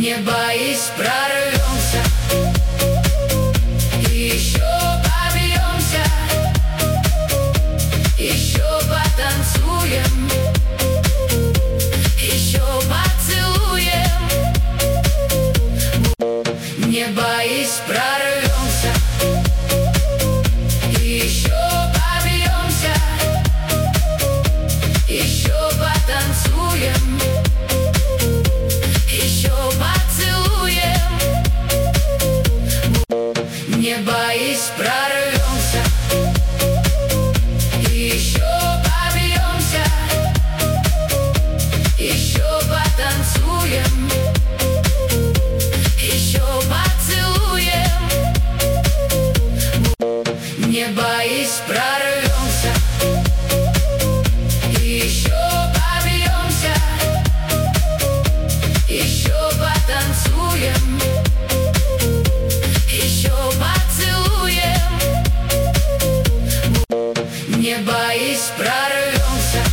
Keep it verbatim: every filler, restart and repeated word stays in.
Не боись, прорвемся, и еще побьемся, еще потанцуем, еще поцелуем. Не боись, прорвемся, и еще побьемся, еще потанцуем, еще поцелуем. Не боись, прорвемся, и еще побьемся, еще потанцуем, еще поцелуем. Не боись, прорвемся, и еще побьемся, еще потанцуем, еще поцелуем. Не боись, прорвемся.